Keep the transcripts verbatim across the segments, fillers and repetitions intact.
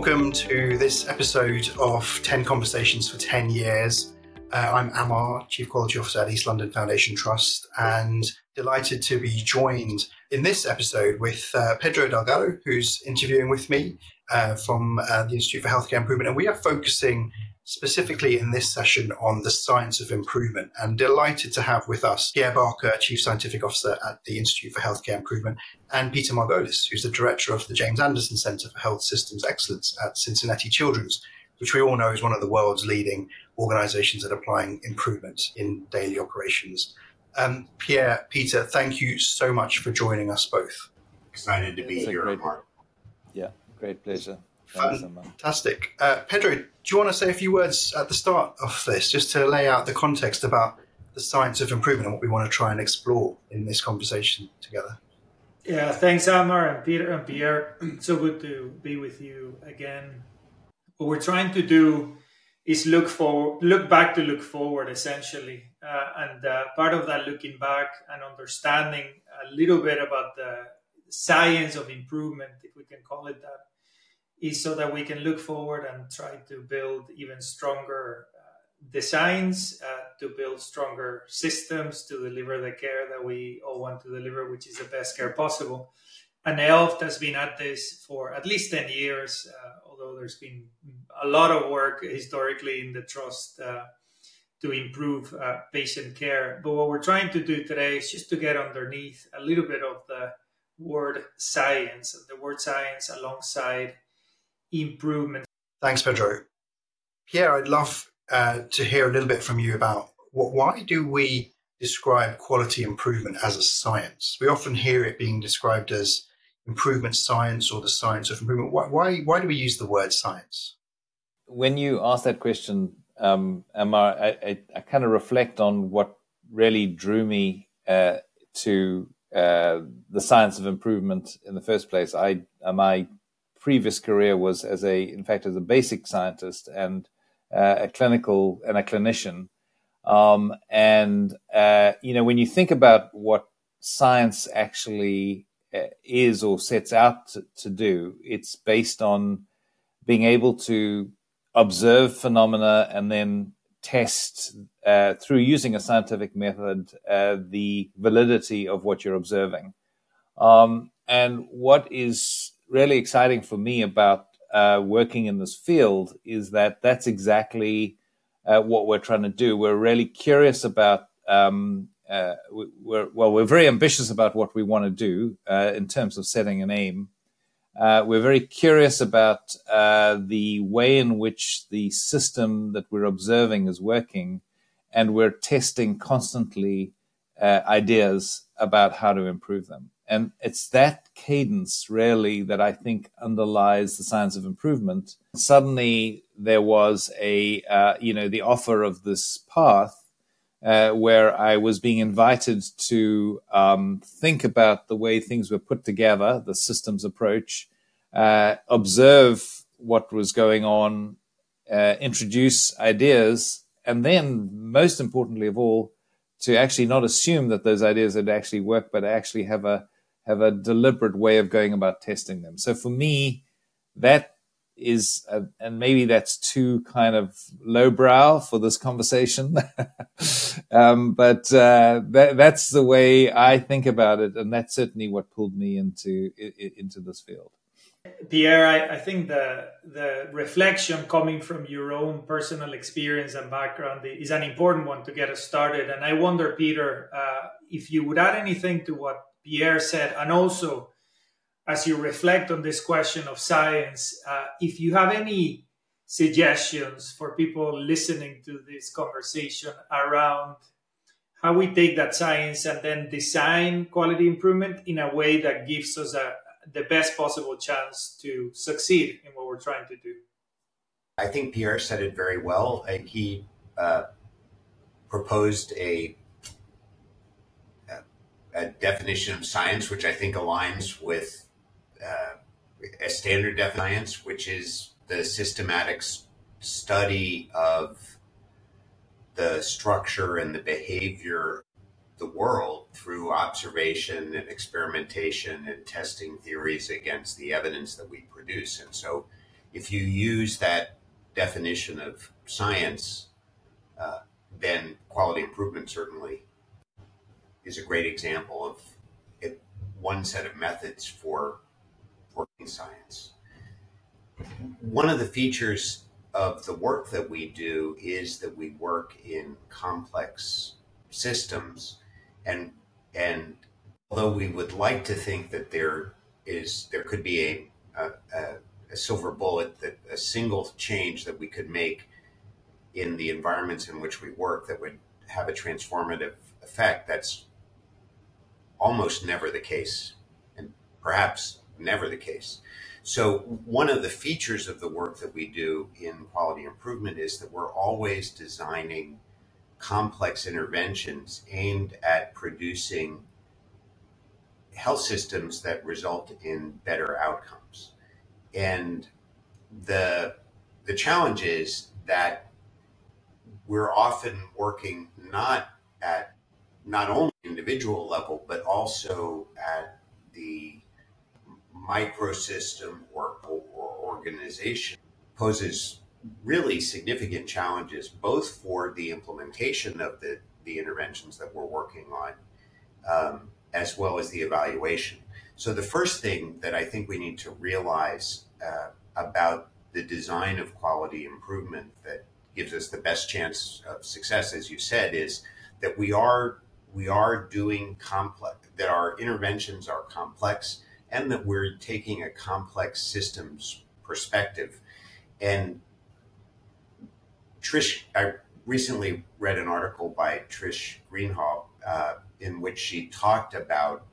welcome to this episode of ten Conversations for ten years. Uh, I'm Amar, Chief Quality Officer at East London Foundation Trust, and delighted to be joined in this episode with uh, Pedro Delgado, who's interviewing with me uh, from uh, the Institute for Healthcare Improvement. And we are focusing specifically in this session on the science of improvement, and delighted to have with us Pierre Barker, Chief Scientific Officer at the Institute for Healthcare Improvement, and Peter Margolis, who's the Director of the James Anderson Center for Health Systems Excellence at Cincinnati Children's, which we all know is one of the world's leading organizations at applying improvement in daily operations. Um, Pierre, Peter, thank you so much for joining us both. Excited to be it's here, great, Mark. Yeah, great pleasure. Thanks, Emma. Fantastic. Uh, Pedro, do you want to say a few words at the start of this, just to lay out the context about the science of improvement and what we want to try and explore in this conversation together? Yeah, thanks, Amar and Peter and Pierre. So good to be with you again. What we're trying to do is look for, look back to look forward, essentially. Uh, and uh, part of that looking back and understanding a little bit about the science of improvement, if we can call it that, is so that we can look forward and try to build even stronger uh, designs, uh, to build stronger systems to deliver the care that we all want to deliver, which is the best care possible. And E L F has been at this for at least ten years, uh, although there's been a lot of work historically in the trust uh, to improve uh, patient care. But what we're trying to do today is just to get underneath a little bit of the word science, the word science alongside improvement. Thanks, Pedro. Pierre, I'd love uh, to hear a little bit from you about what, why do we describe quality improvement as a science? We often hear it being described as improvement science or the science of improvement. Why, why, why do we use the word science? When you ask that question, um, Amar, I, I, I kind of reflect on what really drew me uh, to uh, the science of improvement in the first place. I uh, my previous career was as a, in fact, as a basic scientist and uh, a clinical and a clinician. Um, and, uh, you know, when you think about what science actually uh, is or sets out to, to do, it's based on being able to observe phenomena and then test uh, through using a scientific method uh, the validity of what you're observing. Um, and what is really exciting for me about uh, working in this field is that that's exactly uh, what we're trying to do. We're really curious about, um, uh, we're, well, we're very ambitious about what we want to do uh, in terms of setting an aim. Uh, we're very curious about uh, the way in which the system that we're observing is working, and we're testing constantly uh, ideas about how to improve them. And it's that cadence really that I think underlies the science of improvement. Suddenly there was a, uh, you know, the offer of this path uh, where I was being invited to um, think about the way things were put together, the systems approach, uh, observe what was going on, uh, introduce ideas, and then most importantly of all, to actually not assume that those ideas would actually work, but actually have a have a deliberate way of going about testing them. So for me, that is, a, and maybe that's too kind of lowbrow for this conversation, um, but uh, that, that's the way I think about it, and that's certainly what pulled me into into this field. Pierre, I, I think the the reflection coming from your own personal experience and background is an important one to get us started. And I wonder, Peter, uh, if you would add anything to what Pierre said, and also as you reflect on this question of science, uh, if you have any suggestions for people listening to this conversation around how we take that science and then design quality improvement in a way that gives us a the best possible chance to succeed in what we're trying to do. I think Pierre said it very well. Uh, he uh, proposed a, a a definition of science, which I think aligns with uh, a standard definition of science, which is the systematic s- study of the structure and the behavior of the world through observation and experimentation and testing theories against the evidence that we produce. And so if you use that definition of science, uh, then quality improvement certainly is a great example of it, one set of methods for working science. One of the features of the work that we do is that we work in complex systems, and and although we would like to think that there is there could be a a, a, a silver bullet, that a single change that we could make in the environments in which we work that would have a transformative effect, that's almost never the case, and perhaps never the case. So one of the features of the work that we do in quality improvement is that we're always designing complex interventions aimed at producing health systems that result in better outcomes. And the the challenge is that we're often working not at not only individual level, but also at the microsystem or, or organization, poses really significant challenges, both for the implementation of the, the interventions that we're working on, um, as well as the evaluation. So the first thing that I think we need to realize uh, about the design of quality improvement that gives us the best chance of success, as you said, is that we are we are doing complex, that our interventions are complex, and that we're taking a complex systems perspective. And Trish, I recently read an article by Trish Greenhalgh uh, in which she talked about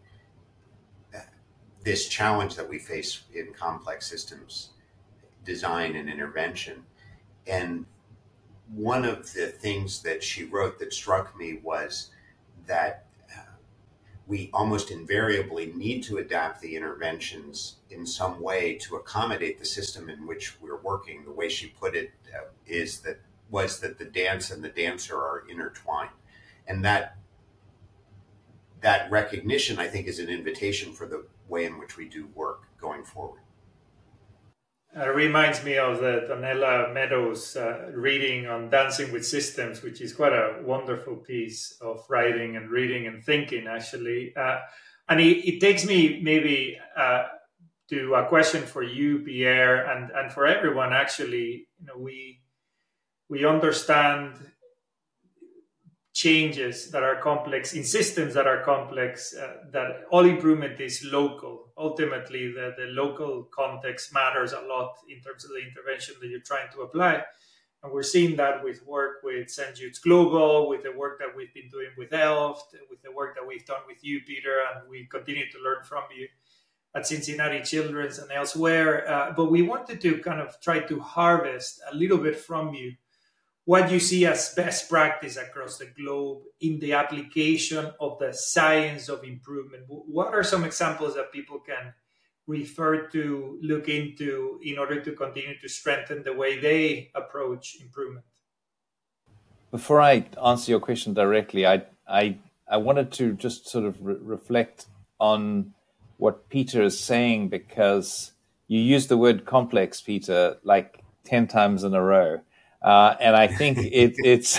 this challenge that we face in complex systems design and intervention. And one of the things that she wrote that struck me was that uh, we almost invariably need to adapt the interventions in some way to accommodate the system in which we're working. The way she put it uh, is that was that the dance and the dancer are intertwined. And that that recognition, I think, is an invitation for the way in which we do work going forward. It reminds me of the Donella Meadows uh, reading on Dancing with Systems, which is quite a wonderful piece of writing and reading and thinking, actually. Uh, and it, it takes me maybe uh, to a question for you, Pierre, and, and for everyone, actually. You know, we we understand changes that are complex in systems that are complex, uh, that all improvement is local. Ultimately, the, the local context matters a lot in terms of the intervention that you're trying to apply. And we're seeing that with work with Saint Jude's Global, with the work that we've been doing with ELFT, with the work that we've done with you, Peter, and we continue to learn from you at Cincinnati Children's and elsewhere. Uh, but we wanted to kind of try to harvest a little bit from you what you see as best practice across the globe in the application of the science of improvement. What are some examples that people can refer to, look into, in order to continue to strengthen the way they approach improvement? Before I answer your question directly, I I, I wanted to just sort of re- reflect on what Peter is saying, because you used the word complex, Peter, like ten times in a row. Uh, and I think it, it's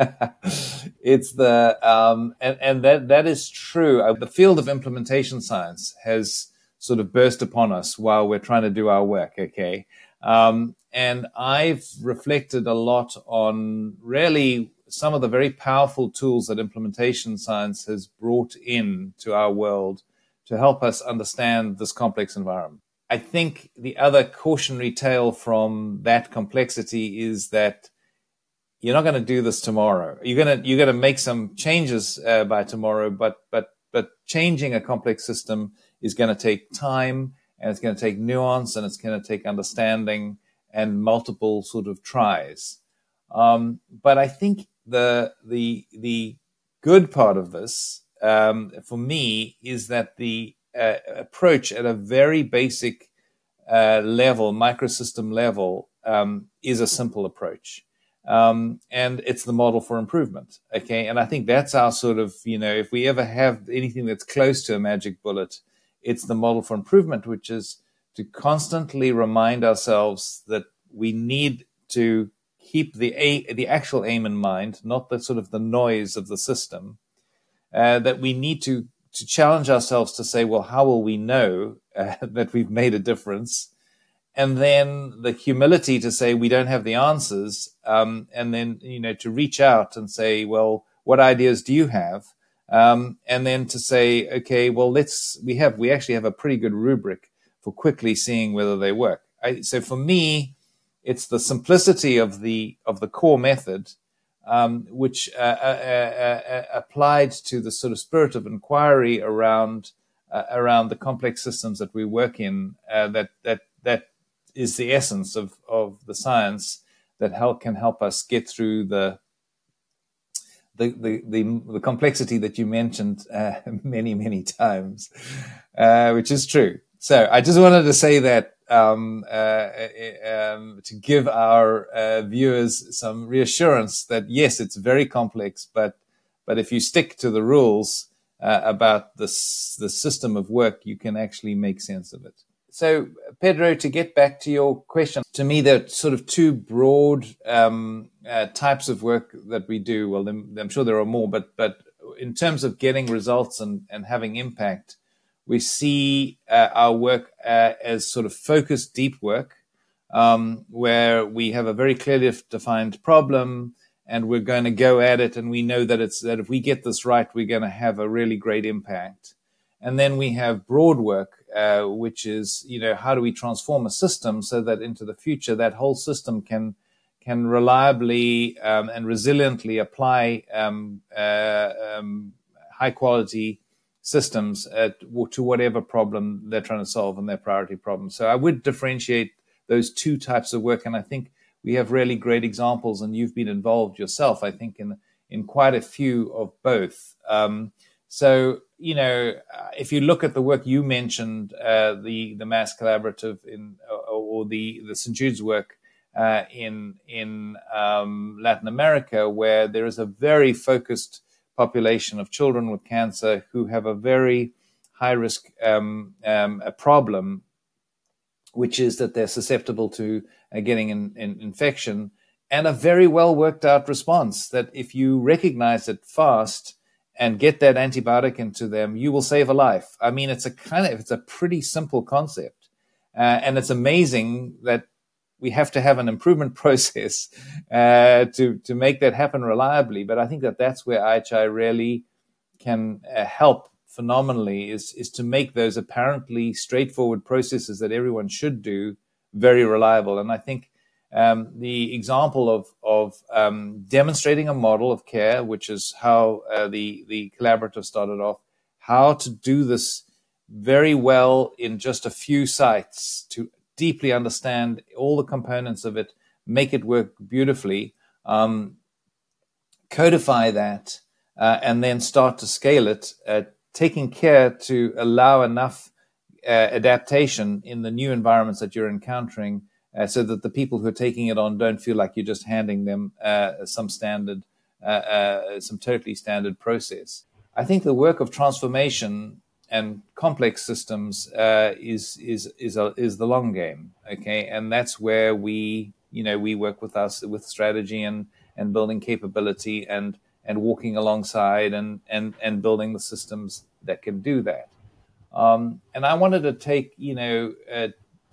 it's the um, and and that that is true. Uh, the field of implementation science has sort of burst upon us while we're trying to do our work. Okay, um, and I've reflected a lot on really some of the very powerful tools that implementation science has brought in to our world to help us understand this complex environment. I think the other cautionary tale from that complexity is that you're not going to do this tomorrow. You're going to you're going to make some changes uh, by tomorrow, but but but changing a complex system is going to take time, and it's going to take nuance, and it's going to take understanding and multiple sort of tries. Um, but I think the the the good part of this um, for me is that the Uh, approach at a very basic uh, level, microsystem level, um, is a simple approach. Um, and it's the model for improvement. Okay. And I think that's our sort of, you know, if we ever have anything that's close to a magic bullet, it's the model for improvement, which is to constantly remind ourselves that we need to keep the a, the actual aim in mind, not the sort of the noise of the system, uh, that we need to, to challenge ourselves to say, well, how will we know uh, that we've made a difference? And then the humility to say we don't have the answers, um, and then, you know, to reach out and say, well, what ideas do you have? Um, and then to say, okay, well, let's, we have, we actually have a pretty good rubric for quickly seeing whether they work. I, so for me, it's the simplicity of the, of the core method, um, which, uh, uh, uh, applied to the sort of spirit of inquiry around, uh, around the complex systems that we work in, uh, that, that, that is the essence of, of the science that help, can help us get through the, The, the, the, the complexity that you mentioned uh, many, many times, uh, which is true. So I just wanted to say that um, uh, um, to give our uh, viewers some reassurance that, yes, it's very complex, but but if you stick to the rules uh, about this, the system of work, you can actually make sense of it. So, Pedro, to get back to your question, to me, there are sort of two broad um, uh, types of work that we do. Well, I'm sure there are more, but but in terms of getting results and, and having impact, we see uh, our work uh, as sort of focused, deep work, um, where we have a very clearly defined problem and we're going to go at it, and we know that it's that if we get this right, we're going to have a really great impact. And then we have broad work, uh, which is, you know, how do we transform a system so that into the future that whole system can can reliably um, and resiliently apply um, uh, um, high quality systems at, to whatever problem they're trying to solve and their priority problem. So I would differentiate those two types of work, and I think we have really great examples, and you've been involved yourself, I think, in in quite a few of both. Um, So, you know, if you look at the work you mentioned, uh, the, the Mass Collaborative in, or, or the, the Saint Jude's work uh, in, in um, Latin America, where there is a very focused population of children with cancer who have a very high risk um, um, a problem, which is that they're susceptible to uh, getting an, an infection, and a very well worked out response that if you recognize it fast and get that antibiotic into them, you will save a life. I mean, it's a kind of, it's a pretty simple concept. Uh, and it's amazing that we have to have an improvement process uh, to, to make that happen reliably. But I think that that's where I H I really can uh, help phenomenally, is, is to make those apparently straightforward processes that everyone should do very reliable. And I think Um, the example of, of um, demonstrating a model of care, which is how uh, the, the collaborative started off, how to do this very well in just a few sites, to deeply understand all the components of it, make it work beautifully, um, codify that, uh, and then start to scale it, uh, taking care to allow enough uh, adaptation in the new environments that you're encountering, Uh, so that the people who are taking it on don't feel like you're just handing them uh, some standard, uh, uh, some totally standard process. I think the work of transformation and complex systems uh, is is is a, is the long game, okay? And that's where we, you know, we work with us with strategy and and building capability and and walking alongside and and and building the systems that can do that. Um, and I wanted to take, you know, uh,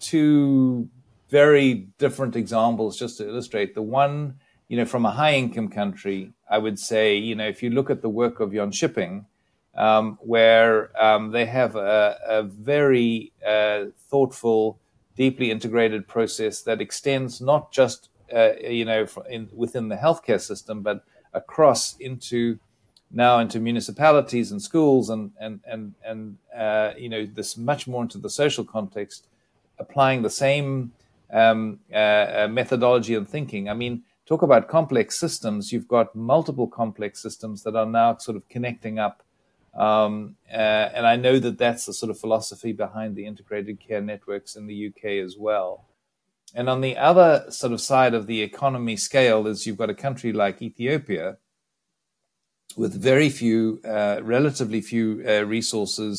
two very different examples just to illustrate. The one, you know, from a high income country, I would say, you know, if you look at the work of Jönköping, um, where um, they have a, a very uh, thoughtful, deeply integrated process that extends not just, uh, you know, in, within the healthcare system, but across into now into municipalities and schools and, and, and, and uh, you know, this much more into the social context, applying the same Um, uh, uh, methodology and thinking. I mean, talk about complex systems. You've got multiple complex systems that are now sort of connecting up. Um, uh, and I know that that's the sort of philosophy behind the integrated care networks in the U K as well. And on the other sort of side of the economy scale is you've got a country like Ethiopia with very few, uh, relatively few uh, resources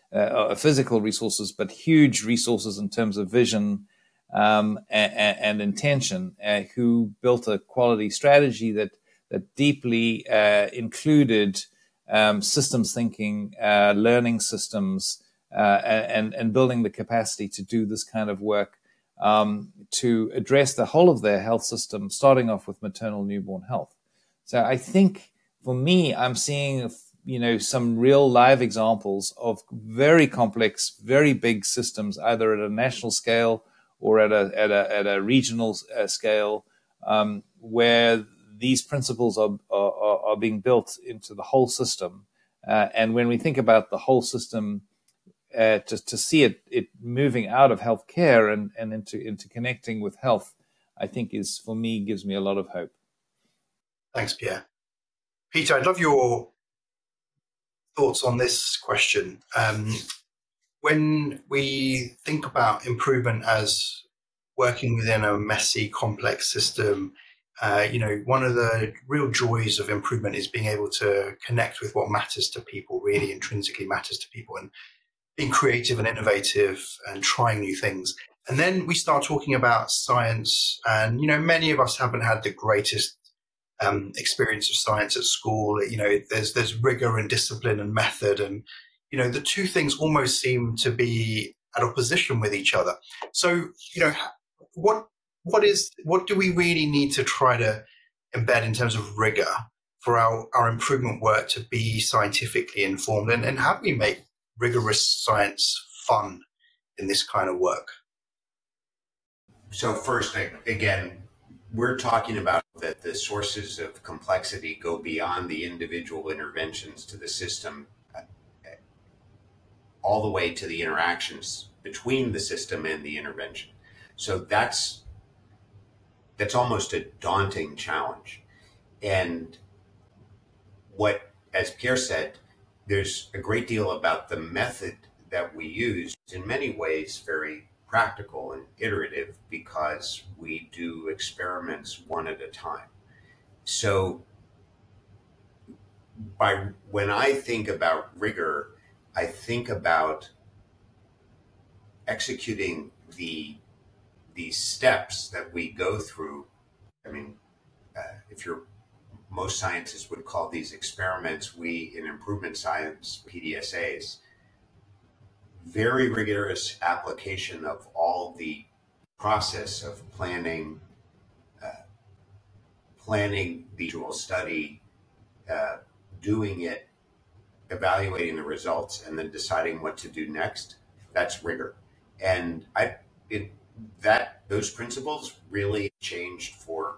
uh, physical resources, but huge resources in terms of vision um, and, and intention, uh, who built a quality strategy that that deeply uh, included um, systems thinking, uh, learning systems, uh, and and building the capacity to do this kind of work, um, to address the whole of their health system, starting off with maternal newborn health. So I think for me, I'm seeing, you know, some real live examples of very complex, very big systems, either at a national scale or at a at a at a regional uh, scale, um, where these principles are, are are being built into the whole system. Uh, and when we think about the whole system, uh, to to see it it moving out of healthcare and and into into connecting with health, I think is, for me, gives me a lot of hope. Thanks, Pierre. Peter, I'd love your thoughts on this question. Um, when we think about improvement as working within a messy, complex system, uh, you know, one of the real joys of improvement is being able to connect with what matters to people, really intrinsically matters to people, and being creative and innovative and trying new things. And then we start talking about science, and, you know, many of us haven't had the greatest um, experience of science at school. You know, there's there's rigor and discipline and method, and, you know, the two things almost seem to be at opposition with each other. So, you know, what what is what do we really need to try to embed in terms of rigor for our, our improvement work to be scientifically informed, and, and how do we make rigorous science fun in this kind of work? So first, again, we're talking about that the sources of complexity go beyond the individual interventions to the system, all the way to the interactions between the system and the intervention. So that's that's almost a daunting challenge. And what, as Pierre said, there's a great deal about the method that we use, in many ways very practical and iterative, because we do experiments one at a time. So by when I think about rigor, I think about executing the these steps that we go through. I mean, uh, if you're most scientists would call these experiments, we in improvement science, P D S As, very rigorous application of all the process of planning, uh, planning the visual study, uh, doing it, evaluating the results, and then deciding what to do next. That's rigor. And I, it, that those principles really changed for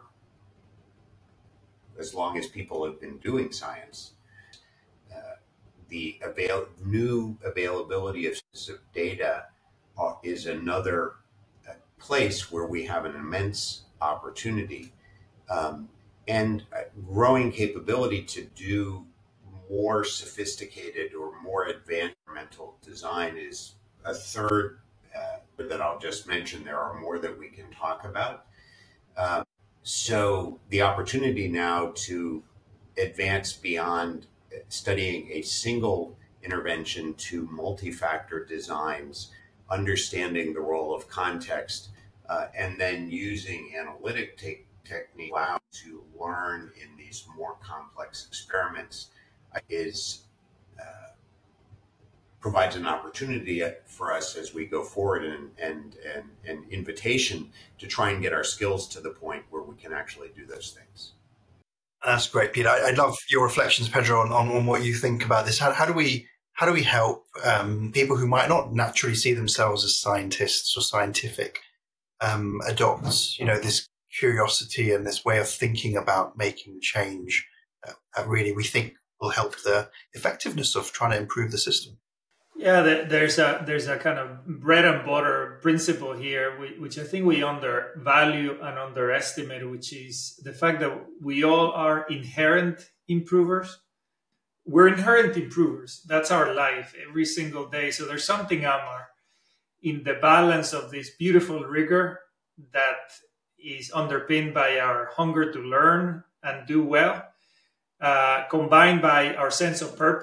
as long as people have been doing science. Uh, the avail- new availability of data uh, is another uh, place where we have an immense opportunity, um, and uh, growing capability to do more sophisticated or more advanced mental design is a third uh, that I'll just mention. There are more that we can talk about. Uh, so the opportunity now to advance beyond studying a single intervention to multi-factor designs, understanding the role of context, uh, and then using analytic te- technique to learn in these more complex experiments is uh, provides an opportunity for us as we go forward, and and and an invitation to try and get our skills to the point where we can actually do those things. That's great, Peter. I'd love your reflections, Pedro, on, on, on what you think about this. How, how do we how do we help um, people who might not naturally see themselves as scientists or scientific um, adopt, you know, this curiosity and this way of thinking about making change that, that really we think will help the effectiveness of trying to improve the system? Yeah, there's a there's a kind of bread and butter principle here, which I think we undervalue and underestimate, which is the fact that we all are inherent improvers. We're inherent improvers. That's our life every single day. So there's something, Amar, in the balance of this beautiful rigor that is underpinned by our hunger to learn and do well, uh, combined by our sense of purpose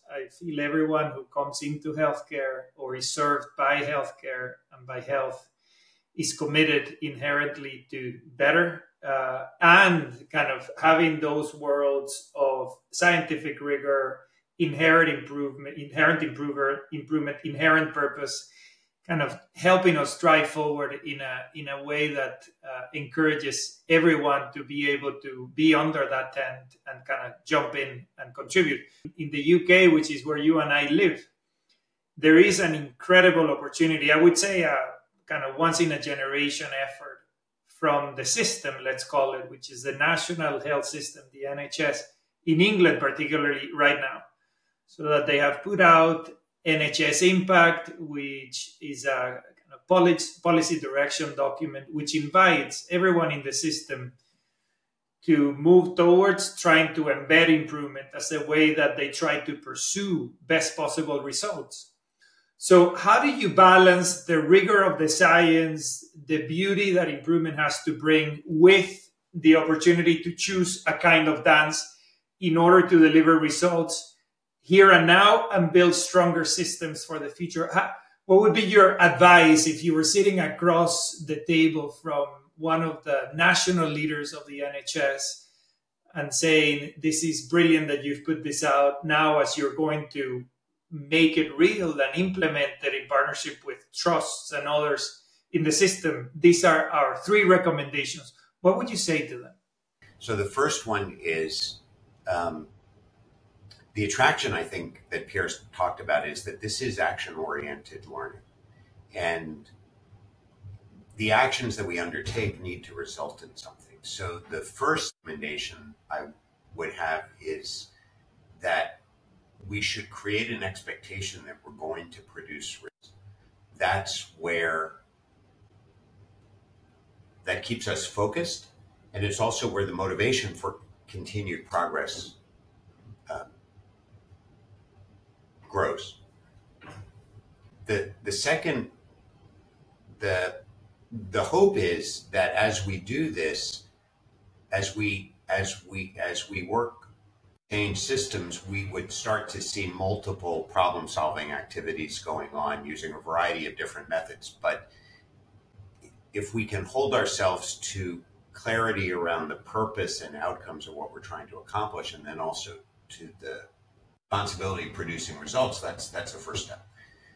I feel everyone who comes into healthcare or is served by healthcare and by health is committed inherently to better uh, and kind of having those worlds of scientific rigor, inherent improvement, inherent improver, improvement, inherent purpose, kind of helping us drive forward in a in a way that uh, encourages everyone to be able to be under that tent and kind of jump in and contribute. In the U K, which is where you and I live, there is an incredible opportunity. I would say a kind of once in a generation effort from the system, let's call it, which is the national health system, the N H S, in England particularly right now, so that they have put out N H S Impact, which is a kind of policy, policy direction document, which invites everyone in the system to move towards trying to embed improvement as a way that they try to pursue best possible results. So how do you balance the rigor of the science, the beauty that improvement has to bring, with the opportunity to choose a kind of dance in order to deliver results here and now and build stronger systems for the future? How, what would be your advice if you were sitting across the table from one of the national leaders of the N H S and saying, this is brilliant that you've put this out, now as you're going to make it real and implement it in partnership with trusts and others in the system, these are our three recommendations. What would you say to them? So the first one is um, the attraction, I think, that Pierre's talked about is that this is action-oriented learning. And the actions that we undertake need to result in something. So the first recommendation I would have is that we should create an expectation that we're going to produce results. That's where that keeps us focused, and it's also where the motivation for continued progress uh, grows. The the second, the the hope is that as we do this, as we as we as we work change systems, we would start to see multiple problem-solving activities going on using a variety of different methods. But if we can hold ourselves to clarity around the purpose and outcomes of what we're trying to accomplish, and then also to the responsibility of producing results, that's that's the first step.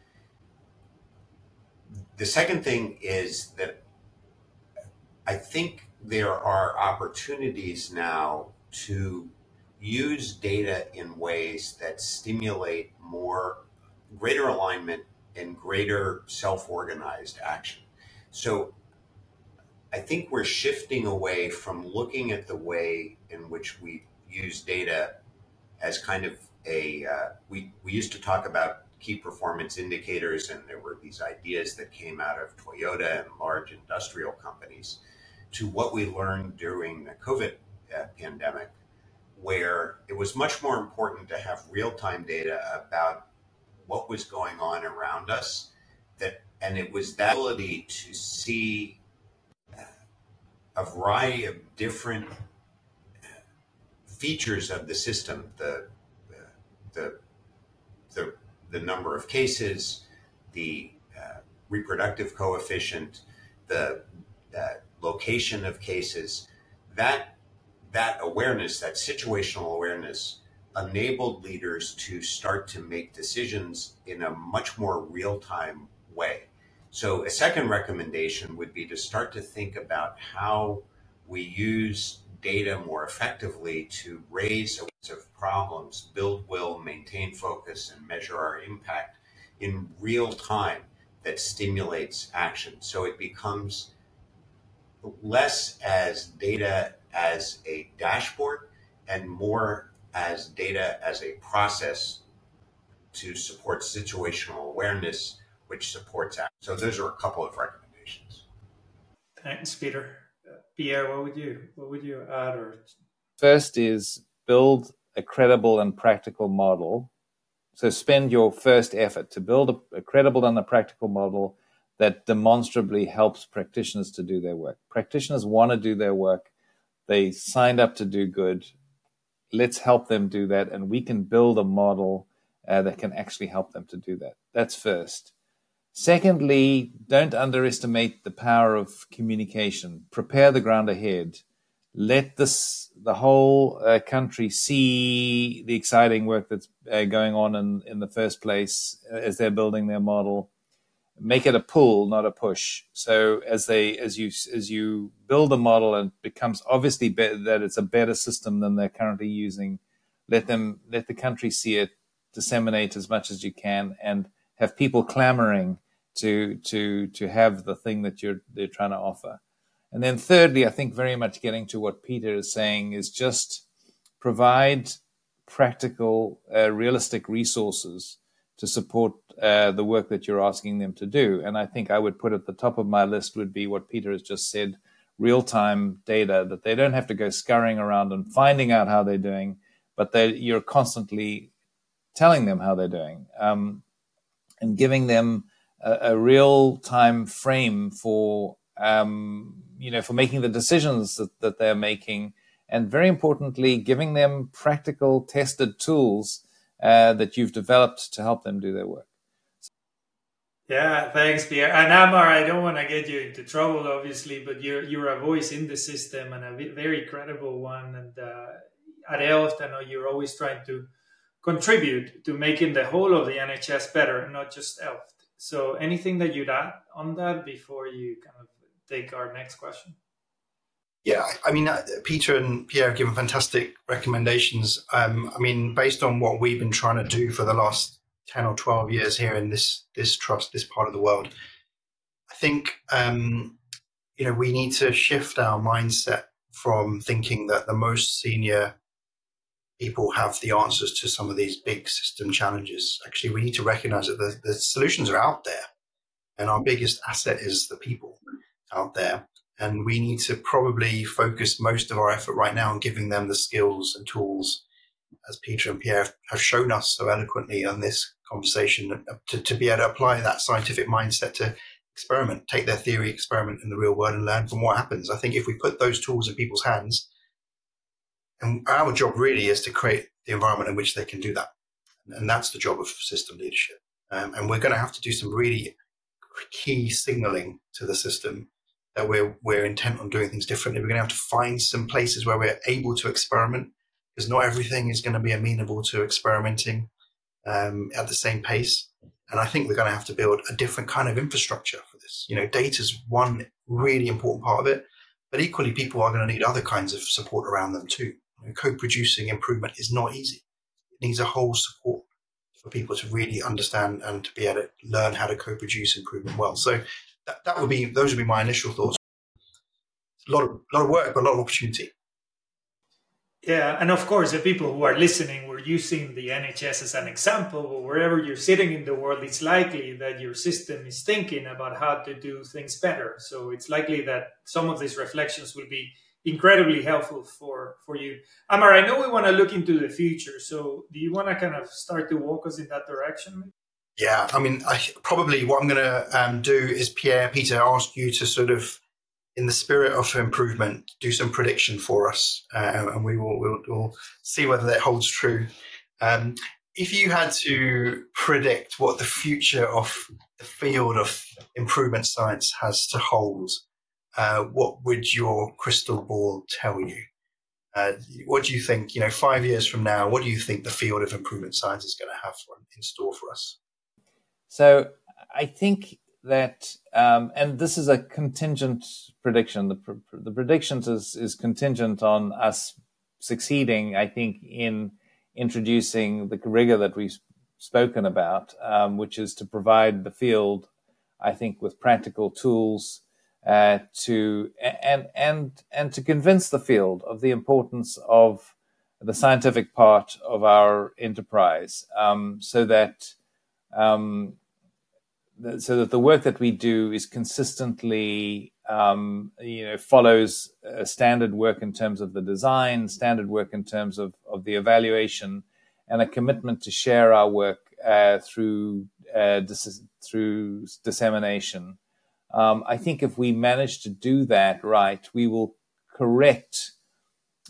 The second thing is that I think there are opportunities now to use data in ways that stimulate more, greater alignment and greater self-organized action. So I think we're shifting away from looking at the way in which we use data as kind of a, uh, we, we used to talk about key performance indicators, and there were these ideas that came out of Toyota and large industrial companies, to what we learned during the COVID uh, pandemic, where it was much more important to have real-time data about what was going on around us, that, and it was that ability to see a variety of different features of the system, the the the, the number of cases, the uh, reproductive coefficient, the uh, location of cases, that that awareness, that situational awareness, enabled leaders to start to make decisions in a much more real-time way. So a second recommendation would be to start to think about how we use data more effectively to raise awareness of problems, build will, maintain focus, and measure our impact in real time that stimulates action. So it becomes less as data as a dashboard and more as data as a process to support situational awareness, which supports action. So those are a couple of recommendations. Thanks, Peter. Uh, Pierre, what would you what would you add? Or first is build a credible and practical model. So spend your first effort to build a, a credible and a practical model that demonstrably helps practitioners to do their work. Practitioners want to do their work. They signed up to do good. Let's help them do that, and we can build a model uh, that can actually help them to do that. That's first. Secondly, don't underestimate the power of communication. Prepare the ground ahead. Let this the whole uh, country see the exciting work that's uh, going on in, in the first place as they're building their model. Make it a pull, not a push. So as they as you as you build a model and it becomes obviously be- that it's a better system than they're currently using, let them let the country see it, disseminate as much as you can, and have people clamoring to to to have the thing that you're they're trying to offer. And then thirdly, I think very much getting to what Peter is saying is just provide practical, uh, realistic resources to support uh, the work that you're asking them to do. And I think I would put at the top of my list would be what Peter has just said, real-time data, that they don't have to go scurrying around and finding out how they're doing, but that you're constantly telling them how they're doing, um, and giving them a, a real-time frame for um, you know, for making the decisions that, that they're making, and very importantly, giving them practical, tested tools uh, that you've developed to help them do their work. Yeah, thanks, Pierre. And Amar, I don't want to get you into trouble, obviously, but you're you're a voice in the system and a very credible one. And uh, at Elft, I know you're always trying to contribute to making the whole of the N H S better, not just Elft. So anything that you'd add on that before you kind of take our next question? Yeah, I mean, uh, Peter and Pierre have given fantastic recommendations. Um, I mean, based on what we've been trying to do for the last ten or twelve years here in this this trust, this part of the world, I think, um, you know, we need to shift our mindset from thinking that the most senior people have the answers to some of these big system challenges. Actually, we need to recognize that the, the solutions are out there, and our biggest asset is the people out there. And we need to probably focus most of our effort right now on giving them the skills and tools, as Peter and Pierre have shown us so eloquently on this conversation, to, to be able to apply that scientific mindset to experiment, take their theory, experiment in the real world and learn from what happens. I think if we put those tools in people's hands, and our job really is to create the environment in which they can do that. And that's the job of system leadership. Um, and we're going to have to do some really key signaling to the system that we're we're intent on doing things differently. We're going to have to find some places where we're able to experiment, because not everything is going to be amenable to experimenting um, at the same pace. And I think we're going to have to build a different kind of infrastructure for this. You know, data is one really important part of it, but equally people are going to need other kinds of support around them too. You know, co-producing improvement is not easy. It needs a whole support for people to really understand and to be able to learn how to co-produce improvement well. So that, that would be, those would be my initial thoughts. A lot of, a lot of work, but a lot of opportunity. Yeah, and of course, the people who are listening, we're using the N H S as an example, but wherever you're sitting in the world, it's likely that your system is thinking about how to do things better. So it's likely that some of these reflections will be incredibly helpful for, for you. Amar, I know we want to look into the future. So do you want to kind of start to walk us in that direction? Yeah, I mean, I, probably what I'm going to um, do is, Pierre, Peter, ask you to sort of, in the spirit of improvement, do some prediction for us, uh, and we will we'll, we'll see whether that holds true. Um, if you had to predict what the future of the field of improvement science has to hold, uh, what would your crystal ball tell you? Uh, what do you think, you know, five years from now, what do you think the field of improvement science is going to have for, in store for us? So I think that, um, and this is a contingent prediction. The, pr- the predictions is, is contingent on us succeeding, I think, in introducing the rigor that we've spoken about, um, which is to provide the field, I think, with practical tools uh, to and and and to convince the field of the importance of the scientific part of our enterprise, um, so that. Um, so that the work that we do is consistently, um, you know, follows uh, standard work in terms of the design, standard work in terms of, of the evaluation, and a commitment to share our work uh, through uh, dis- through dissemination. Um, I think if we manage to do that right, we will correct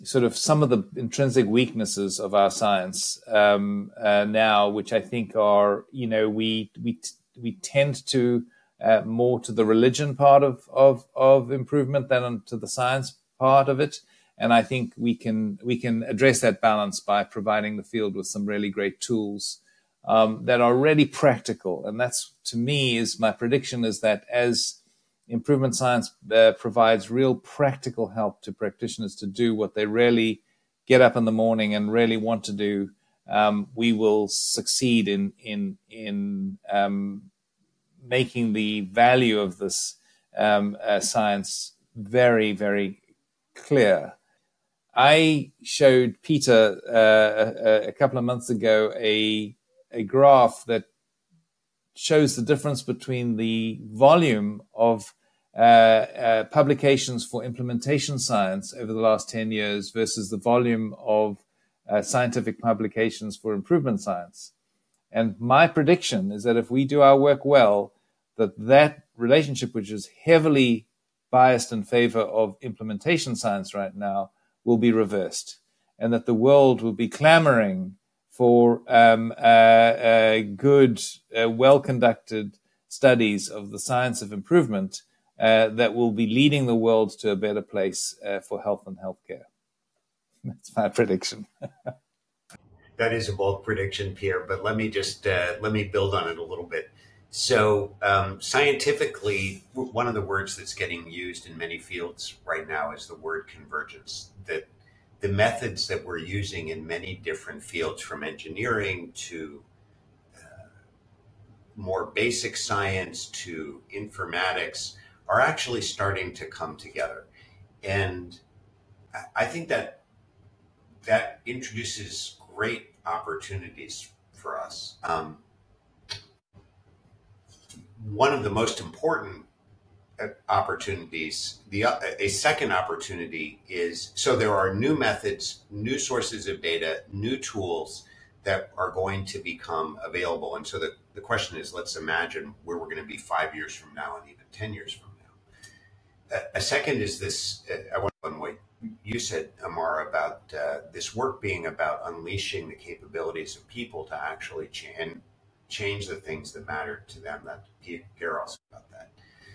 sort of some of the intrinsic weaknesses of our science um, uh, now, which I think are, you know, we we we tend to uh, more to the religion part of, of of improvement than to the science part of it. And I think we can we can address that balance by providing the field with some really great tools um, that are really practical. And that's, to me, is my prediction is that as improvement science uh, provides real practical help to practitioners to do what they really get up in the morning and really want to do, um, we will succeed in in in um, making the value of this um, uh, science very, very clear. I showed Peter uh, a, a couple of months ago a a graph that shows the difference between the volume of uh, uh, publications for implementation science over the last ten years versus the volume of uh, scientific publications for improvement science. And my prediction is that if we do our work well, that that relationship, which is heavily biased in favor of implementation science right now, will be reversed, and that the world will be clamoring for um, uh, uh, good, uh, well-conducted studies of the science of improvement uh, that will be leading the world to a better place uh, for health and healthcare. That's my prediction. That is a bold prediction, Pierre, but let me just uh, let me build on it a little bit. So um, scientifically, one of the words that's getting used in many fields right now is the word convergence. That the methods that we're using in many different fields, from engineering to uh, more basic science to informatics, are actually starting to come together. And I think that that introduces great opportunities for us. Um, one of the most important opportunities, the uh, a second opportunity is, so there are new methods, new sources of data, new tools that are going to become available. And so the, the question is, let's imagine where we're going to be five years from now and even ten years from now. A, a second is this, uh, I want to know what you said, Amar, about uh, this work being about unleashing the capabilities of people to actually ch- and change the things that matter to them. That Pierre also about that.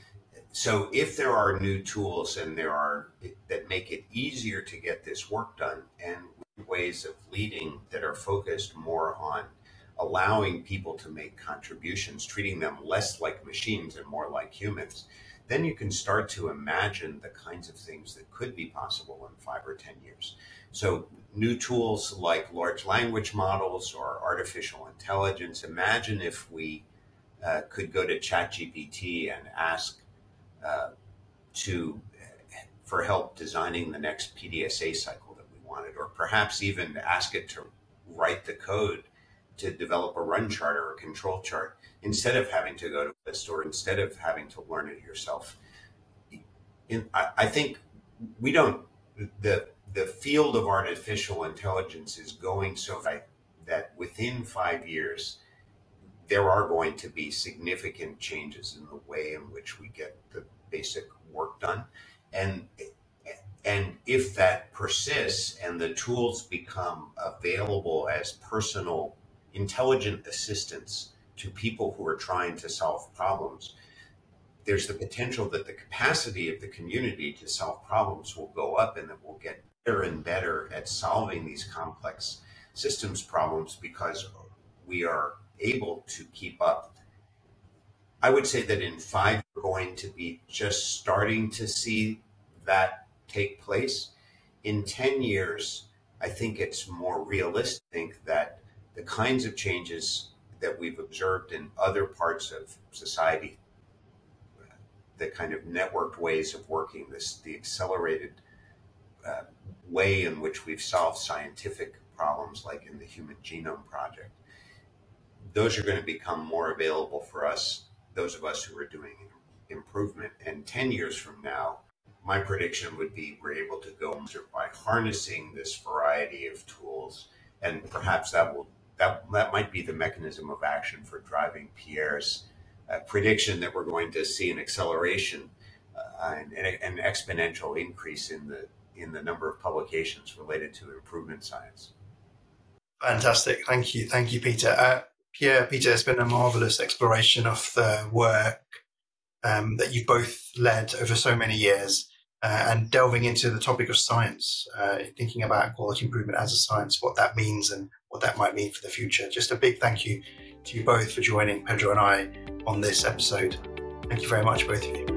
So if there are new tools and there are that make it easier to get this work done, and ways of leading that are focused more on allowing people to make contributions, treating them less like machines and more like humans, then you can start to imagine the kinds of things that could be possible in five or ten years. So new tools like large language models or artificial intelligence. Imagine if we uh, could go to ChatGPT and ask uh, to for help designing the next P D S A cycle that we wanted, or perhaps even ask it to write the code to develop a run chart or a control chart, instead of having to go to a list or instead of having to learn it yourself. In, I, I think we don't, the the field of artificial intelligence is going so fast that within five years, there are going to be significant changes in the way in which we get the basic work done. And and if that persists and the tools become available as personal intelligent assistants to people who are trying to solve problems, there's the potential that the capacity of the community to solve problems will go up, and that we'll get better and better at solving these complex systems problems because we are able to keep up. I would say that in five, we're going to be just starting to see that take place. In ten years, I think it's more realistic that the kinds of changes that we've observed in other parts of society, the kind of networked ways of working, this the accelerated uh, way in which we've solved scientific problems, like in the Human Genome Project, those are going to become more available for us, those of us who are doing improvement. And ten years from now, my prediction would be we're able to go by harnessing this variety of tools, and perhaps that will that that might be the mechanism of action for driving Pierre's uh, prediction that we're going to see an acceleration, uh, and, and an exponential increase in the in the number of publications related to improvement science. Fantastic. Thank you. Thank you, Peter. Uh, Pierre, Peter, it's been a marvelous exploration of the work um, that you've both led over so many years uh, and delving into the topic of science, uh, thinking about quality improvement as a science, what that means and what that might mean for the future. Just a big thank you to you both for joining Pedro and I on this episode. Thank you very much, both of you.